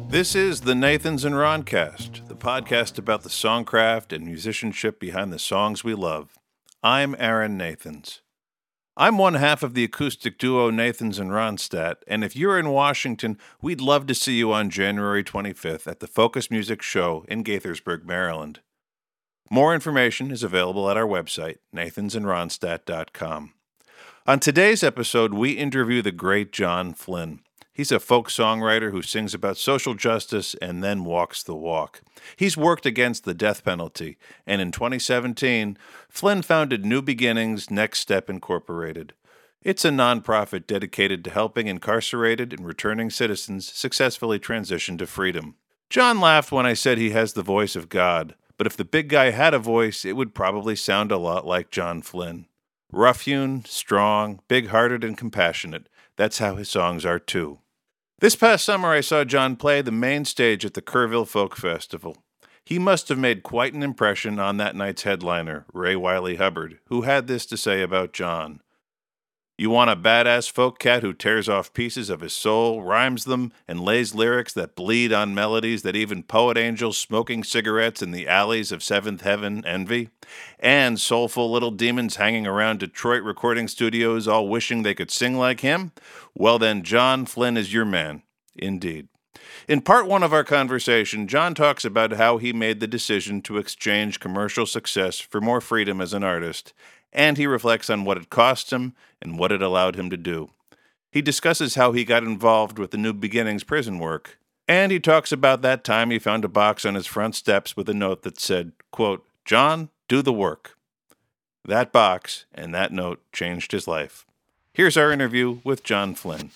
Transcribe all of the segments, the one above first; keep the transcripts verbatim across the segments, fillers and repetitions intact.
This is the Nathans and Roncast, the podcast about the songcraft and musicianship behind the songs we love. I'm Aaron Nathans. I'm one half of the acoustic duo Nathans and Ronstadt, and if you're in Washington, we'd love to see you on January twenty-fifth at the Focus Music Show in Gaithersburg, Maryland. More information is available at our website, nathans and ronstadt dot com. On today's episode, we interview the great John Flynn. He's a folk songwriter who sings about social justice and then walks the walk. He's worked against the death penalty, and in twenty seventeen, Flynn founded New Beginnings Next Step Incorporated. It's a nonprofit dedicated to helping incarcerated and returning citizens successfully transition to freedom. John laughed when I said he has the voice of God, but if the big guy had a voice, it would probably sound a lot like John Flynn. Rough-hewn, strong, big-hearted, and compassionate. That's how his songs are, too. This past summer, I saw John play the main stage at the Kerrville Folk Festival. He must have made quite an impression on that night's headliner, Ray Wiley Hubbard, who had this to say about John. You want a badass folk cat who tears off pieces of his soul, rhymes them, and lays lyrics that bleed on melodies that even poet angels smoking cigarettes in the alleys of Seventh Heaven envy, and soulful little demons hanging around Detroit recording studios all wishing they could sing like him? Well then, John Flynn is your man, indeed. In part one of our conversation, John talks about how he made the decision to exchange commercial success for more freedom as an artist, and he reflects on what it cost him and what it allowed him to do. He discusses how he got involved with the New Beginnings prison work, and he talks about that time he found a box on his front steps with a note that said, quote, "John, do the work." That box and that note changed his life. Here's our interview with John Flynn.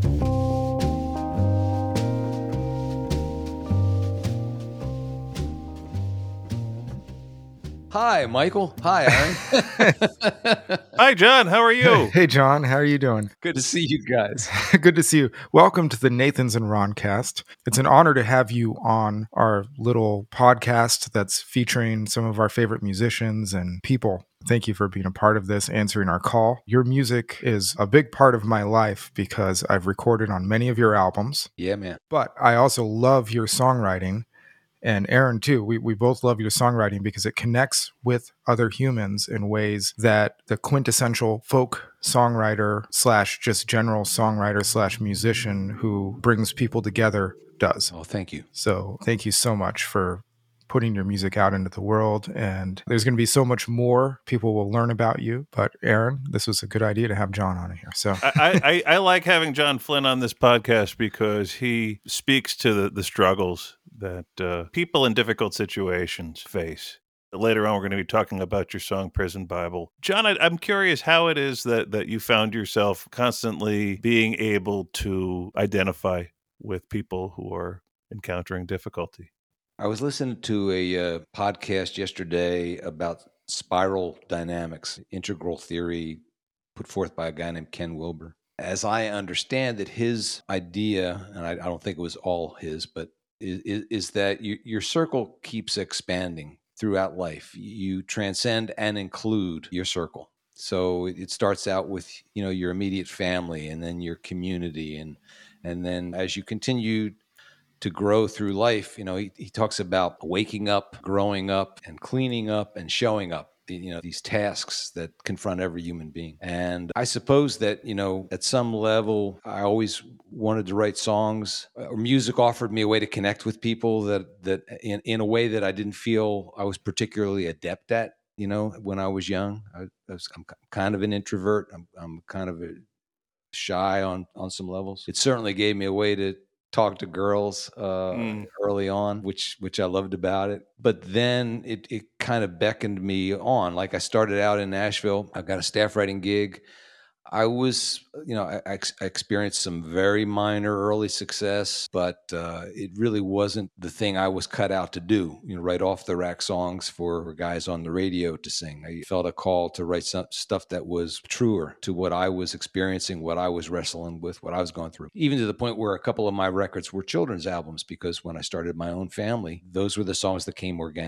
Hi, Michael. Hi, Aaron. Hi, John. How are you? Hey, John. How are you doing? Good to see you guys. Good to see you. Welcome to the Nathans and Roncast. It's an honor to have you on our little podcast that's featuring some of our favorite musicians and people. Thank you for being a part of this, answering our call. Your music is a big part of my life because I've recorded on many of your albums. Yeah, man. But I also love your songwriting. And Aaron, too, we, we both love your songwriting because it connects with other humans in ways that the quintessential folk songwriter slash just general songwriter slash musician who brings people together does. Oh, thank you. So thank you so much for putting your music out into the world. And there's going to be so much more people will learn about you. But Aaron, this was a good idea to have John on here. So I, I, I like having John Flynn on this podcast because he speaks to the, the struggles that uh, people in difficult situations face. Later on, we're going to be talking about your song Prison Bible. John, I, I'm curious how it is that, that you found yourself constantly being able to identify with people who are encountering difficulty. I was listening to a uh, podcast yesterday about spiral dynamics, integral theory put forth by a guy named Ken Wilber. As I understand it, his idea, and I, I don't think it was all his, but is, is that you, your circle keeps expanding throughout life. You transcend and include your circle. So it starts out with, you know, your immediate family and then your community. And, and then as you continue to grow through life, you know, he, he talks about waking up, growing up, and cleaning up and showing up. You know, these tasks that confront every human being. And I suppose that, you know, at some level, I always wanted to write songs, or music offered me a way to connect with people that, that in, in a way that I didn't feel I was particularly adept at, you know, when I was young. I, I was, I'm kind of an introvert. I'm, I'm kind of a shy on, on some levels. It certainly gave me a way to talk to girls uh, mm. early on, which which I loved about it. But then it it kind of beckoned me on. Like I started out in Nashville. I got a staff writing gig. I was, you know, I, I experienced some very minor early success, but uh, it really wasn't the thing I was cut out to do, you know, write off the rack songs for guys on the radio to sing. I felt a call to write some stuff that was truer to what I was experiencing, what I was wrestling with, what I was going through, even to the point where a couple of my records were children's albums, because when I started my own family, those were the songs that came organically.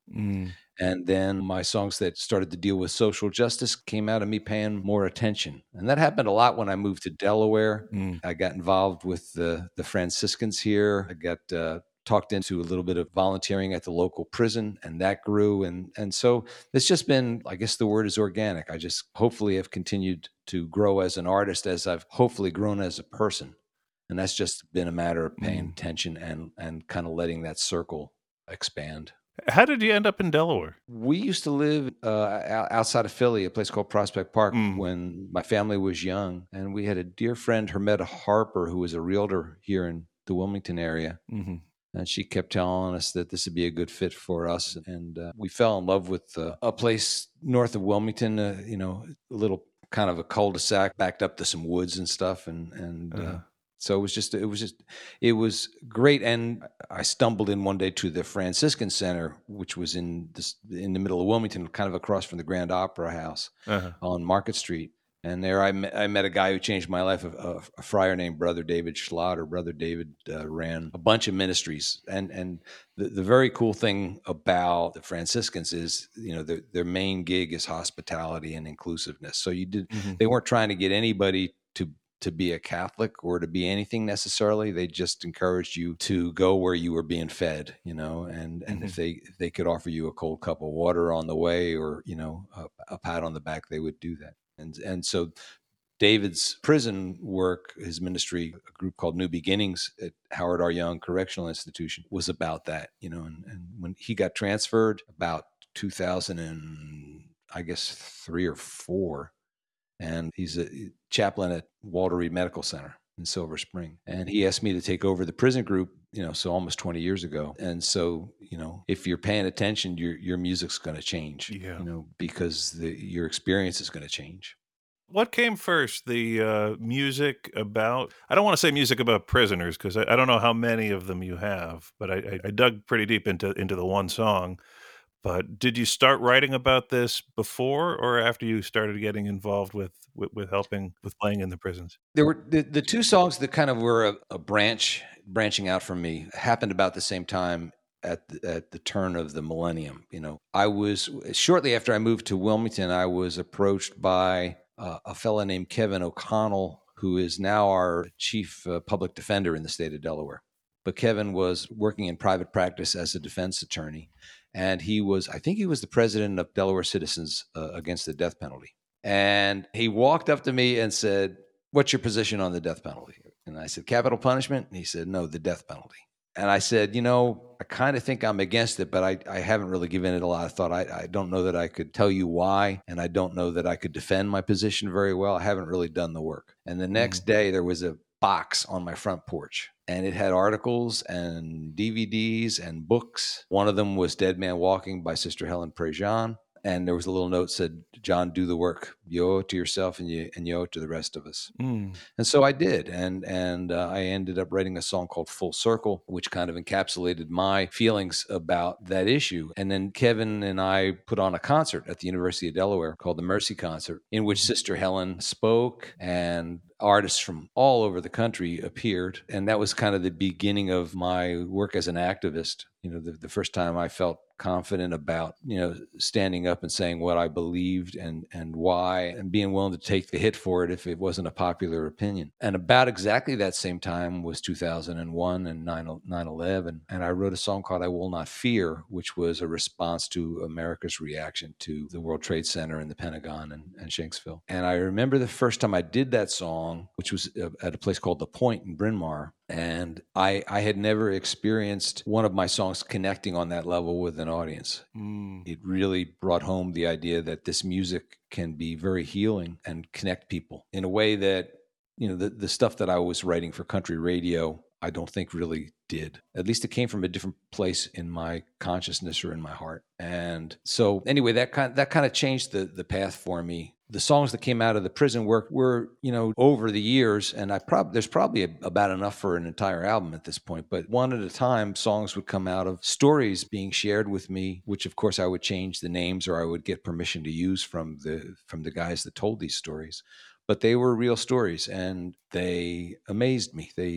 Mm. And then my songs that started to deal with social justice came out of me paying more attention. And that happened a lot when I moved to Delaware. Mm. I got involved with the, the Franciscans here. I got uh, talked into a little bit of volunteering at the local prison, and that grew. And, and so it's just been, I guess the word is organic. I just hopefully have continued to grow as an artist as I've hopefully grown as a person. And that's just been a matter of paying Mm. attention and, and kind of letting that circle expand. How did you end up in Delaware? We used to live uh, outside of Philly, a place called Prospect Park, Mm. when my family was young. And we had a dear friend, Hermetta Harper, who was a realtor here in the Wilmington area. Mm-hmm. And she kept telling us that this would be a good fit for us. And uh, we fell in love with uh, a place north of Wilmington, uh, you know, a little kind of a cul-de-sac backed up to some woods and stuff. And, and, Uh-huh. uh, So it was just, it was just, it was great. And I stumbled in one day to the Franciscan Center, which was in this, in the middle of Wilmington, kind of across from the Grand Opera House Uh-huh. on Market Street. And there I met, I met a guy who changed my life, a, a friar named Brother David Schlatter. Brother David uh, ran a bunch of ministries. And and the, the very cool thing about the Franciscans is, you know, their, their main gig is hospitality and inclusiveness. So you did, Mm-hmm. they weren't trying to get anybody to to be a Catholic or to be anything necessarily. They just encouraged you to go where you were being fed, you know, and, and Mhm. if they, if they could offer you a cold cup of water on the way or, you know, a, a pat on the back, they would do that. And, and so David's prison work, his ministry, a group called New Beginnings at Howard R. Young Correctional Institution, was about that, you know, and, and when he got transferred about two thousand and I guess three or four, and he's a chaplain at Walter Reed Medical Center in Silver Spring. And he asked me to take over the prison group, you know, so almost twenty years ago. And so, you know, if you're paying attention, your your music's going to change, Yeah. you know, because the, your experience is going to change. What came first, the uh, music about, I don't want to say music about prisoners, because I, I don't know how many of them you have, but I, I, I dug pretty deep into, into the one song. But did you start writing about this before or after you started getting involved with, with, with helping with playing in the prisons? There were the, the two songs that kind of were a, a branch, branching out from me happened about the same time at the, at the turn of the millennium. You know, I was, shortly after I moved to Wilmington, I was approached by uh, a fellow named Kevin O'Connell, who is now our chief uh, public defender in the state of Delaware. But Kevin was working in private practice as a defense attorney. And he was, I think he was the president of Delaware Citizens uh, Against the Death Penalty. And he walked up to me and said, "What's your position on the death penalty?" And I said, "Capital punishment?" And he said, "No, the death penalty." And I said, "You know, I kind of think I'm against it, but I, I haven't really given it a lot of thought. I, I don't know that I could tell you why, and I don't know that I could defend my position very well. I haven't really done the work." And the next Mhm. day, there was a box on my front porch, and it had articles and D V Ds and books. One of them was Dead Man Walking by Sister Helen Prejean. And there was a little note that said, "John, do the work. You owe it to yourself and you, and you owe it to the rest of us." Mm. And so I did. And, and uh, I ended up writing a song called Full Circle, which kind of encapsulated my feelings about that issue. And then Kevin and I put on a concert at the University of Delaware called the Mercy Concert, in which Sister Helen spoke and artists from all over the country appeared. And that was kind of the beginning of my work as an activist. You know, the, the first time I felt confident about, you know, standing up and saying what I believed and and why, and being willing to take the hit for it if it wasn't a popular opinion. And about exactly that same time was two thousand one and nine eleven. And I wrote a song called I Will Not Fear, which was a response to America's reaction to the World Trade Center and the Pentagon and, and Shanksville. And I remember the first time I did that song, which was at a place called The Point in Bryn Mawr. And I, I had never experienced one of my songs connecting on that level with an audience. Mm. It really brought home the idea that this music can be very healing and connect people in a way that, you know, the, the stuff that I was writing for country radio, I don't think really did. At least it came from a different place in my consciousness or in my heart. And so anyway, that kind that kind of changed the the path for me. The songs that came out of the prison work were, you know, over the years, and I probably there's probably a, about enough for an entire album at this point, but one at a time, songs would come out of stories being shared with me, which of course I would change the names or I would get permission to use from the from the guys that told these stories. But they were real stories and they amazed me. They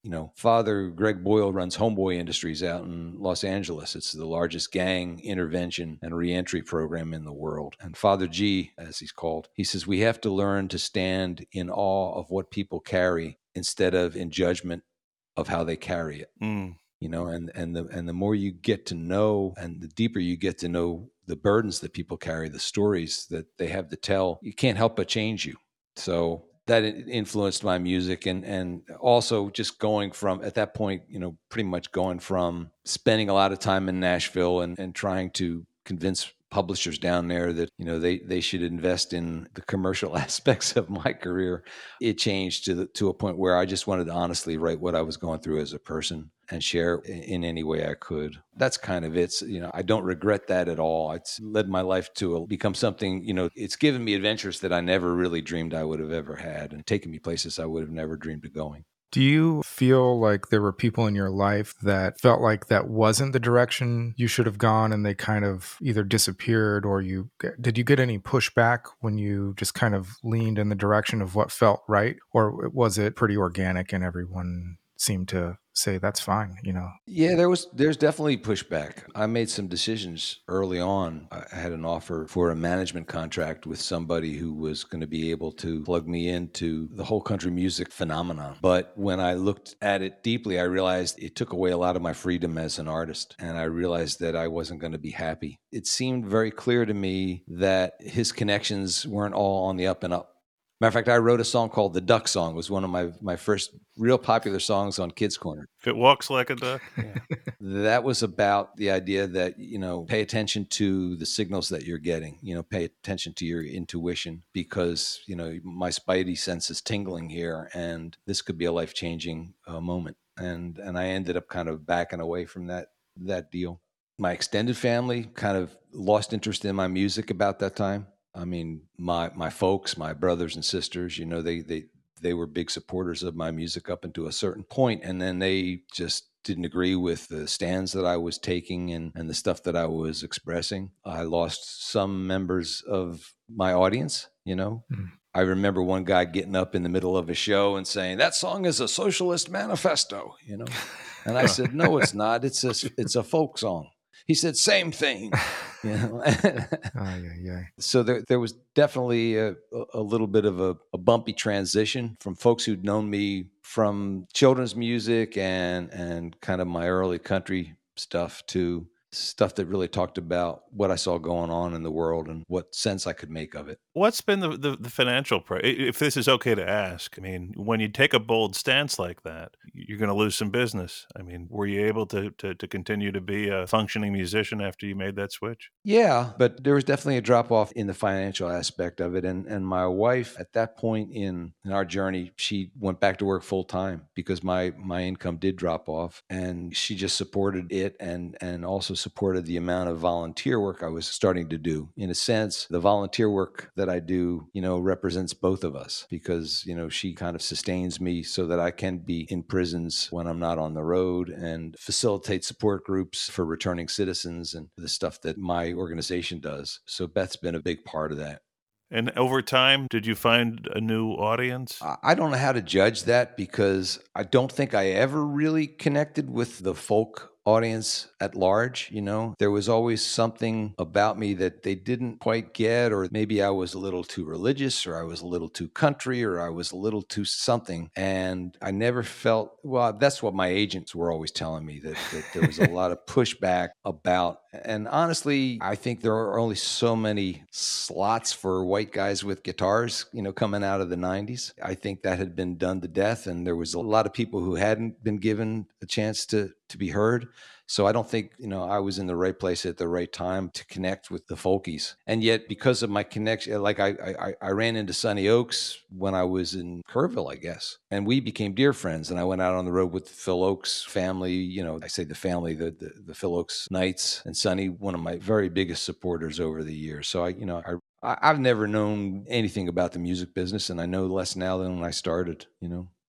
You know, Father Greg Boyle runs Homeboy Industries out in Los Angeles. It's the largest gang intervention and reentry program in the world. And Father G, as he's called, he says, we have to learn to stand in awe of what people carry instead of in judgment of how they carry it. Mm. You know, and, and the and the more you get to know and the deeper you get to know the burdens that people carry, the stories that they have to tell, you can't help but change you. So that influenced my music, and and also just going from, at that point, you know, pretty much going from spending a lot of time in Nashville and, and trying to convince publishers down there that, you know, they they should invest in the commercial aspects of my career. It changed to the, to a point where I just wanted to honestly write what I was going through as a person and share in any way I could. That's kind of it. So, you know, I don't regret that at all. It's led my life to a, become something, you know, it's given me adventures that I never really dreamed I would have ever had, and taken me places I would have never dreamed of going. Do you feel like there were people in your life that felt like that wasn't the direction you should have gone, and they kind of either disappeared, or you did you get any pushback when you just kind of leaned in the direction of what felt right? Or was it pretty organic and everyone seemed to say that's fine, you know? Yeah, there was there's definitely pushback. I made some decisions early on. I had an offer for a management contract with somebody who was going to be able to plug me into the whole country music phenomenon. But when I looked at it deeply, I realized it took away a lot of my freedom as an artist, and I realized that I wasn't going to be happy. It seemed very clear to me that his connections weren't all on the up and up. Matter of fact, I wrote a song called The Duck Song. It was one of my, my first real popular songs on Kids Corner. If it walks like a duck. Yeah. That was about the idea that, you know, pay attention to the signals that you're getting, you know, pay attention to your intuition, because, you know, my spidey sense is tingling here, and this could be a life-changing uh, moment. And and I ended up kind of backing away from that that deal. My extended family kind of lost interest in my music about that time. I mean, my my folks, my brothers and sisters, you know, they they they were big supporters of my music up until a certain point, and then they just didn't agree with the stands that I was taking and, and the stuff that I was expressing. I lost some members of my audience, you know. Mm. I remember one guy getting up in the middle of a show and saying, "That song is a socialist manifesto," you know. And I said, "No, it's not. It's a it's a folk song." He said, "Same thing." You know? oh, yeah, yeah. So there, there was definitely a, a little bit of a, a bumpy transition from folks who'd known me from children's music and and kind of my early country stuff to stuff that really talked about what I saw going on in the world and what sense I could make of it. What's been the, the, the financial price? If this is okay to ask, I mean, when you take a bold stance like that, you're going to lose some business. I mean, were you able to, to, to continue to be a functioning musician after you made that switch? Yeah, but there was definitely a drop off in the financial aspect of it. And and my wife at that point in, in our journey, she went back to work full time because my, my income did drop off, and she just supported it and, and also supported the amount of volunteer work I was starting to do. In a sense, the volunteer work that I do, you know, represents both of us, because, you know, she kind of sustains me so that I can be in prisons when I'm not on the road, and facilitate support groups for returning citizens and the stuff that my organization does. So Beth's been a big part of that. And over time, did you find a new audience? I don't know how to judge that, because I don't think I ever really connected with the folk audience at large. You know, there was always something about me that they didn't quite get, or maybe I was a little too religious, or I was a little too country, or I was a little too something. And I never felt, well, that's what my agents were always telling me, that, that there was a lot of pushback about. And honestly, I think there are only so many slots for white guys with guitars, you know, coming out of the nineties. I think that had been done to death, and there was a lot of people who hadn't been given a chance to to be heard. So I don't think, you know, I was in the right place at the right time to connect with the folkies. And yet, because of my connection, like I, I, I ran into Sonny Oakes when I was in Kerrville, I guess, and we became dear friends. And I went out on the road with Phil Oakes' family. You know, I say the family, the the, the Phil Oakes Knights, and Sonny, one of my very biggest supporters over the years. So I, you know, I I've never known anything about the music business, and I know less now than when I started. You know.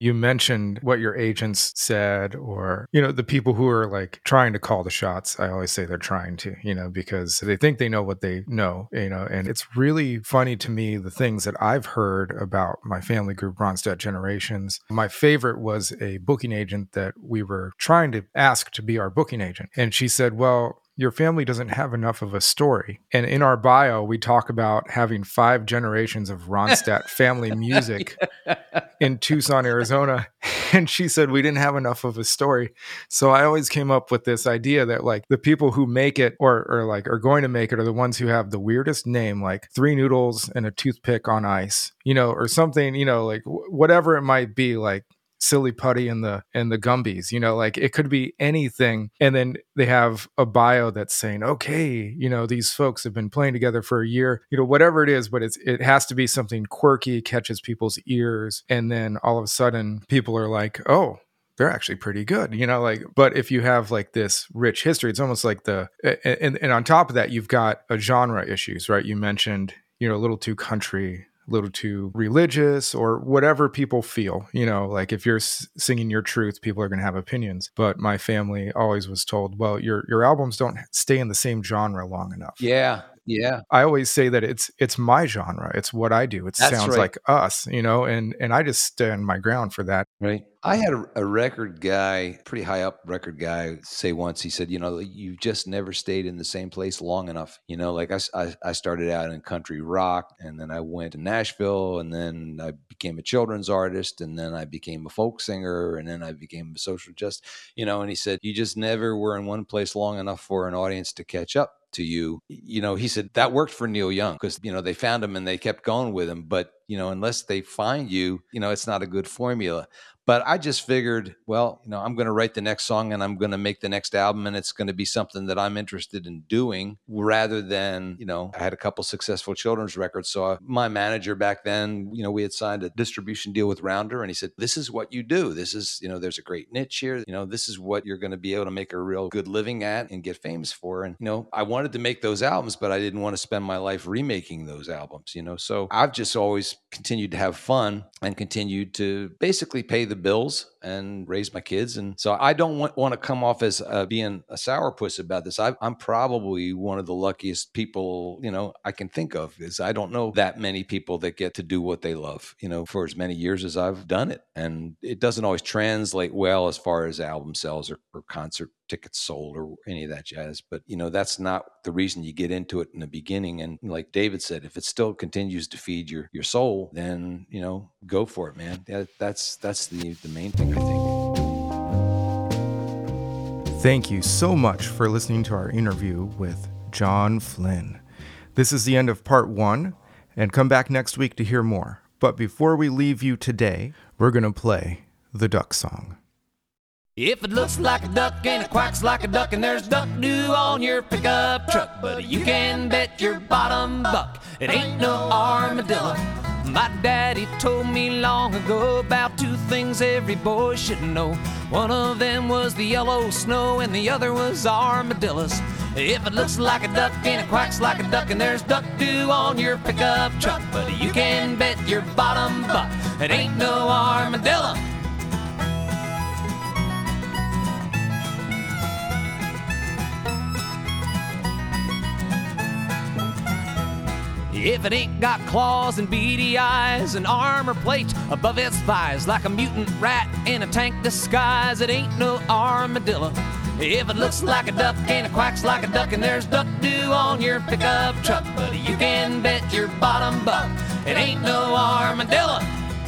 you mentioned what your agents said, or, you know, the people who are like trying to call the shots. I always say they're trying to, you know, because they think they know what they know, you know, and it's really funny to me, the things that I've heard about my family group, Ronstadt Generations. My favorite was a booking agent that we were trying to ask to be our booking agent. And she said, well, your family doesn't have enough of a story. And in our bio, we talk about having five generations of Ronstadt family music in Tucson, Arizona. And she said we didn't have enough of a story. So I always came up with this idea that like the people who make it or, or like are going to make it are the ones who have the weirdest name, like Three Noodles and a Toothpick on Ice, you know, or something, you know, like w- whatever it might be, like Silly Putty and the and the Gumbies, you know, like it could be anything. And then they have a bio that's saying, okay, you know, these folks have been playing together for a year, you know, whatever it is, but it's it has to be something quirky, catches people's ears. And then all of a sudden people are like, oh, they're actually pretty good, you know, like, but if you have like this rich history, it's almost like the, and, and on top of that, you've got a genre issues, right? You mentioned, you know, a little too country, a little too religious, or whatever people feel, you know, like if you're s- singing your truth, people are going to have opinions. But my family always was told, well, your your albums don't stay in the same genre long enough. Yeah. Yeah. I always say that it's it's my genre. It's what I do. It That's sounds right. like us, you know, and and I just stand my ground for that. Right. I had a, a record guy, pretty high up record guy, say once, he said, you know, you just never stayed in the same place long enough. You know, like I, I, I started out in country rock, and then I went to Nashville, and then I became a children's artist, and then I became a folk singer, and then I became a social justice, you know, and he said, you just never were in one place long enough for an audience to catch up to you. You know, he said that worked for Neil Young because, you know, they found him and they kept going with him. But, you know, unless they find you, you know, it's not a good formula. But I just figured, well, you know, I'm going to write the next song and I'm going to make the next album, and it's going to be something that I'm interested in doing rather than, you know, I had a couple successful children's records. So I, my manager back then, you know, we had signed a distribution deal with Rounder, and he said, this is what you do. This is, you know, there's a great niche here. You know, this is what you're going to be able to make a real good living at and get famous for. And, you know, I wanted to make those albums, but I didn't want to spend my life remaking those albums, you know. So I've just always continued to have fun and continued to basically pay the bills and raise my kids. And so I don't want, want to come off as uh, being a sourpuss about this. I, I'm probably one of the luckiest people, you know, I can think of, because I don't know that many people that get to do what they love, you know, for as many years as I've done it. And it doesn't always translate well as far as album sales or, or concert tickets sold or any of that jazz. But, you know, that's not the reason you get into it in the beginning. And like David said, if it still continues to feed your, your soul, then, you know, go for it, man. That, that's, that's the, the main thing, I think. Thank you so much for listening to our interview with John Flynn. This is the end of part one, and come back next week to hear more. But before we leave you today, we're going to play the duck song. If it looks like a duck and it quacks like a duck and there's duck dew on your pickup truck, but you can bet your bottom buck it ain't no armadillo. My daddy told me long ago about two things every boy should know. One of them was the yellow snow and the other was armadillos. If it looks like a duck and it quacks like a duck and there's duck dew on your pickup truck, but you can bet your bottom buck it ain't no armadillo. If it ain't got claws and beady eyes and armor plate above its thighs like a mutant rat in a tank disguise, it ain't no armadillo. If it looks like a duck and it quacks like a duck and there's duck dew on your pickup truck, but you can bet your bottom buck it ain't no armadillo.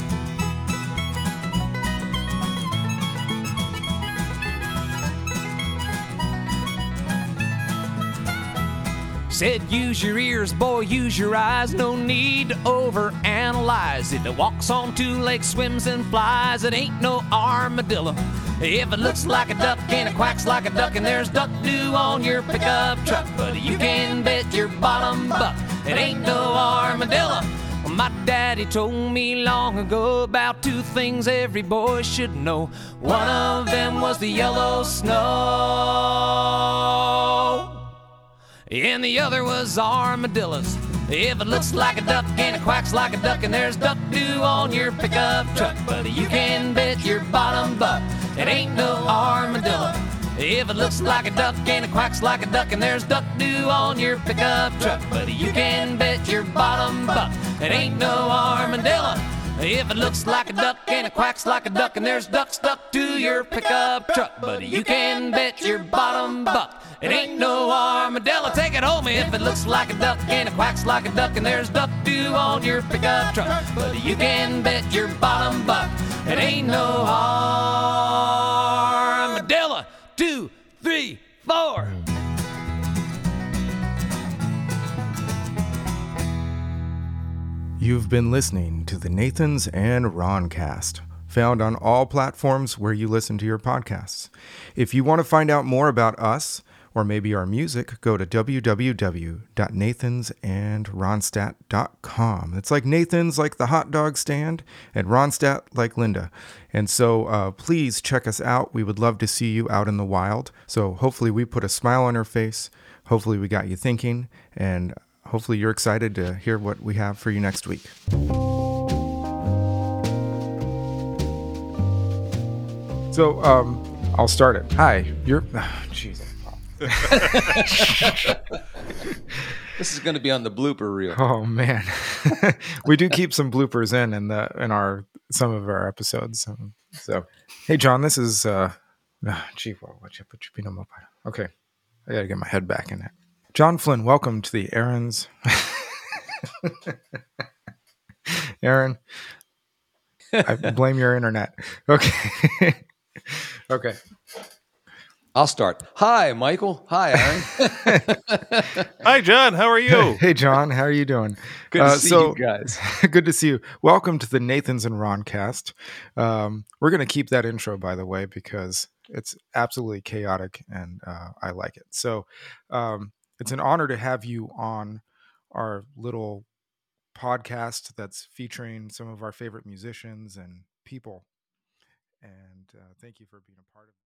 Said use your ears, boy, use your eyes, no need to overanalyze. If it walks on two legs, swims and flies, it ain't no armadillo. If it looks like a duck and it quacks like a duck and there's duck dew on your pickup truck, but you can bet your bottom buck it ain't no armadillo. Well, my daddy told me long ago about two things every boy should know. One of them was the yellow snow, and the other was armadillos. If it looks like a duck and it quacks like a duck and there's duck dew on your pickup truck, buddy, you can bet your bottom buck it ain't no armadillo. If it looks like a duck and it quacks like a duck and there's duck dew on your pickup truck, buddy, you can bet your bottom buck it ain't no armadillo. If it looks like a duck and it quacks like a duck and there's duck stuck to your pickup truck, buddy, you can bet your bottom buck it ain't no armadillo. Take it home. If it looks like a duck and it quacks like a duck and there's duck dew on your pickup truck, buddy, you can bet your bottom buck it ain't no armadillo. Two, three, four. You've been listening to the Nathans and Ron cast, found on all platforms where you listen to your podcasts. If you want to find out more about us, or maybe our music, go to w w w dot nathans and ronstadt dot com. It's like Nathan's like the hot dog stand, and Ronstadt like Linda. And so uh, please check us out. We would love to see you out in the wild. So hopefully we put a smile on your face. Hopefully we got you thinking, and hopefully you're excited to hear what we have for you next week. So um, I'll start it. Hi, you're... Oh, Jesus. This is going to be on the blooper reel. Oh man, we do keep some bloopers in in the in our some of our episodes. Um, so, hey John, this is uh, oh, gee, well, what you put your peanut butter? Okay, I gotta get my head back in it. John Flynn, welcome to the Aaron's. Aaron, I blame your internet. Okay, okay. I'll start. Hi, Michael. Hi, Aaron. Hi, John. How are you? Hey, John. How are you doing? Good to Uh, see so- you guys. Good to see you. Welcome to the Nathans and Ron cast. Um, we're going to keep that intro, by the way, because it's absolutely chaotic and uh, I like it. So um, it's an honor to have you on our little podcast that's featuring some of our favorite musicians and people. And uh, thank you for being a part of it.